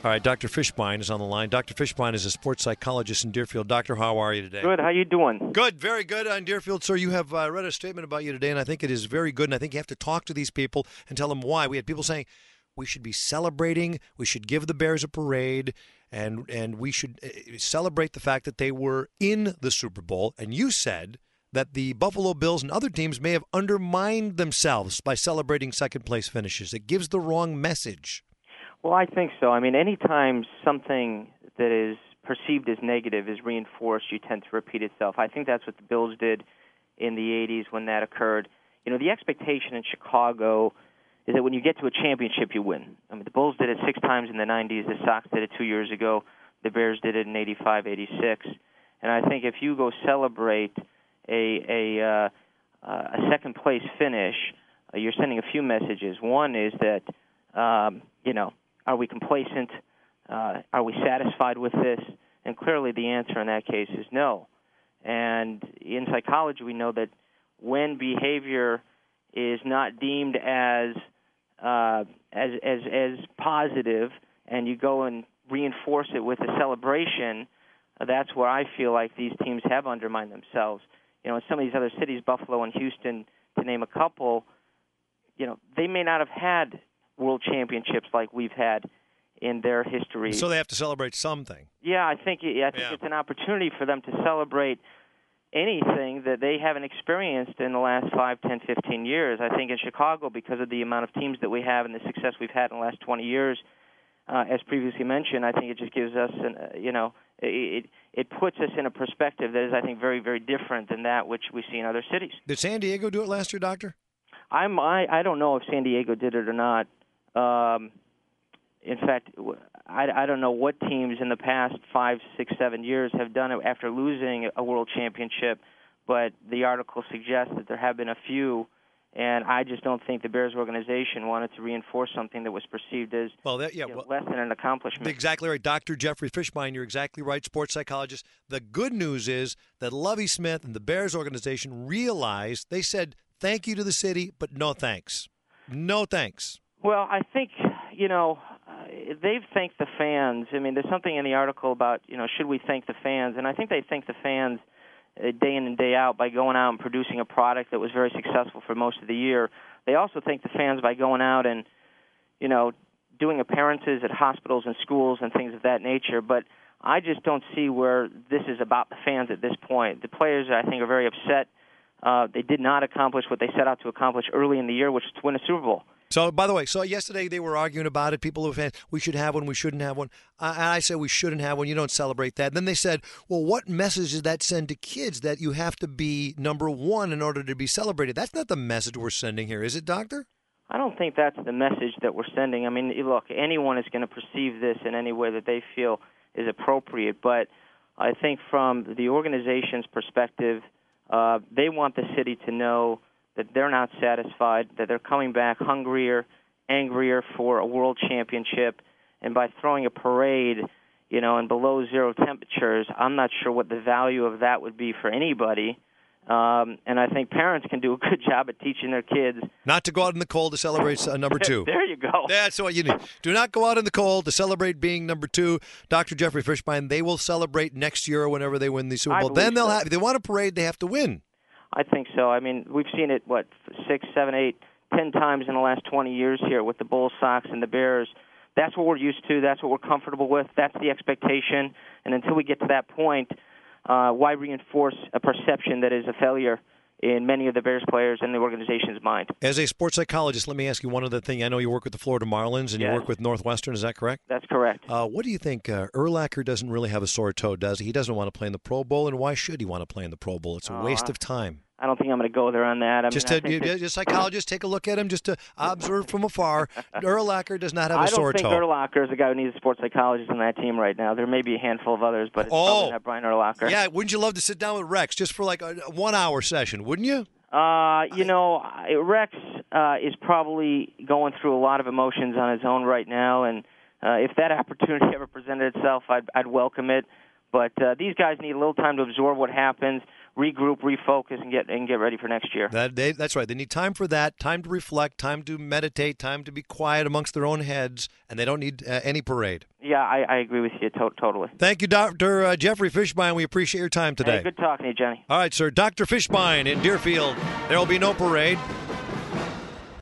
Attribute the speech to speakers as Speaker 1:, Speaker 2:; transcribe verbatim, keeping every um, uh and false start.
Speaker 1: All right, Doctor Fishbein is on the line. Doctor Fishbein is a sports psychologist in Deerfield. Doctor, how are you today?
Speaker 2: Good. How you doing?
Speaker 1: Good. Very good on Deerfield, sir. You have uh, read a statement about you today, and I think it is very good, and I think you have to talk to these people and tell them why. We had people saying we should be celebrating, we should give the Bears a parade, and, and we should uh, celebrate the fact that they were in the Super Bowl, and you said that the Buffalo Bills and other teams may have undermined themselves by celebrating second-place finishes. It gives the wrong message.
Speaker 2: Well, I think so. I mean, anytime something that is perceived as negative is reinforced, you tend to repeat itself. I think that's what the Bills did in the eighties when that occurred. You know, the expectation in Chicago is that when you get to a championship, you win. I mean, the Bulls did it six times in the nineties. The Sox did it two years ago. The Bears did it in eighty-five, eighty-six. And I think if you go celebrate a a, uh, a second-place finish, uh, you're sending a few messages. One is that, um, you know, are we complacent? Uh, are we satisfied with this? And clearly the answer in that case is no. And in psychology, we know that when behavior is not deemed as uh, as, as as positive, and you go and reinforce it with a celebration, uh, that's where I feel like these teams have undermined themselves. You know, in some of these other cities, Buffalo and Houston, to name a couple, you know, they may not have had world championships like we've had in their history.
Speaker 1: So they have to celebrate something.
Speaker 2: Yeah, I think I think
Speaker 1: yeah.
Speaker 2: it's an opportunity for them to celebrate anything that they haven't experienced in the last five, ten, fifteen years. I think in Chicago, because of the amount of teams that we have and the success we've had in the last twenty years, uh, as previously mentioned, I think it just gives us, an, uh, you know, it it puts us in a perspective that is, I think, very, very different than that which we see in other cities.
Speaker 1: Did San Diego do it last year, Doctor?
Speaker 2: I'm I, I don't know if San Diego did it or not. Um, in fact, I, I don't know what teams in the past five, six, seven years have done it after losing a world championship, but the article suggests that there have been a few, and I just don't think the Bears organization wanted to reinforce something that was perceived as
Speaker 1: well, that, yeah,
Speaker 2: you know,
Speaker 1: well,
Speaker 2: less than an accomplishment.
Speaker 1: Exactly right. Doctor Jeffrey Fishbein, you're exactly right, sports psychologist. The good news is that Lovie Smith and the Bears organization realized, they said thank you to the city, but no thanks. No thanks.
Speaker 2: Well, I think, you know, uh, they've thanked the fans. I mean, there's something in the article about, you know, should we thank the fans? And I think they thank the fans uh, day in and day out by going out and producing a product that was very successful for most of the year. They also thank the fans by going out and, you know, doing appearances at hospitals and schools and things of that nature. But I just don't see where this is about the fans at this point. The players, I think, are very upset. Uh, they did not accomplish what they set out to accomplish early in the year, which was to win a Super Bowl.
Speaker 1: So, by the way, so yesterday they were arguing about it. People who fans, we should have one, we shouldn't have one. I, I said we shouldn't have one. You don't celebrate that. Then they said, well, what message does that send to kids that you have to be number one in order to be celebrated? That's not the message we're sending here, is it, Doctor?
Speaker 2: I don't think that's the message that we're sending. I mean, look, anyone is going to perceive this in any way that they feel is appropriate. But I think from the organization's perspective, uh, they want the city to know that they're not satisfied, that they're coming back hungrier, angrier for a world championship, and by throwing a parade, you know, in below zero temperatures, I'm not sure what the value of that would be for anybody. Um, and I think parents can do a good job at teaching their kids
Speaker 1: not to go out in the cold to celebrate uh, number two.
Speaker 2: There you go.
Speaker 1: That's what you need. Do not go out in the cold to celebrate being number two. Doctor Jeffrey Fishbein, they will celebrate next year or whenever they win the Super Bowl. Then they'll
Speaker 2: so.
Speaker 1: have. If they want a parade, they have to win.
Speaker 2: I think so. I mean, we've seen it, what, six, seven, eight, ten times in the last twenty years here with the Bulls, Sox, and the Bears. That's what we're used to. That's what we're comfortable with. That's the expectation. And until we get to that point, uh, why reinforce a perception that is a failure in many of the Bears players and the organization's mind?
Speaker 1: As a sports psychologist, let me ask you one other thing. I know you work with the Florida Marlins and
Speaker 2: yes.
Speaker 1: you work with Northwestern. Is that correct?
Speaker 2: That's correct.
Speaker 1: Uh, what do you think? Uh, Urlacher doesn't really have a sore toe, does he? He doesn't want to play in the Pro Bowl, and why should he want to play in the Pro Bowl? It's a
Speaker 2: oh,
Speaker 1: waste of time.
Speaker 2: I don't think I'm going to go there on that. I
Speaker 1: just
Speaker 2: mean,
Speaker 1: to, you,
Speaker 2: that,
Speaker 1: just psychologist, take a look at him, just to observe from afar. Urlacher does not have a sore toe.
Speaker 2: I don't think Urlacher is the guy who needs a sports psychologist on that team right now. There may be a handful of others, but it's
Speaker 1: oh.
Speaker 2: probably not Brian Urlacher.
Speaker 1: Yeah, wouldn't you love to sit down with Rex just for like a one-hour session, wouldn't you?
Speaker 2: Uh, you know, Rex uh, is probably going through a lot of emotions on his own right now, and uh, if that opportunity ever presented itself, I'd, I'd welcome it. But uh, these guys need a little time to absorb what happens, regroup, refocus, and get and get ready for next year.
Speaker 1: That they, that's right. They need time for that, time to reflect, time to meditate, time to be quiet amongst their own heads, and they don't need uh, any parade.
Speaker 2: Yeah, I, I agree with you to- totally.
Speaker 1: Thank you, Doctor Uh, Jeffrey Fishbein. We appreciate your time today.
Speaker 2: Hey, good talking to you, Jenny.
Speaker 1: All right, sir. Doctor Fishbein in Deerfield. There will be no parade.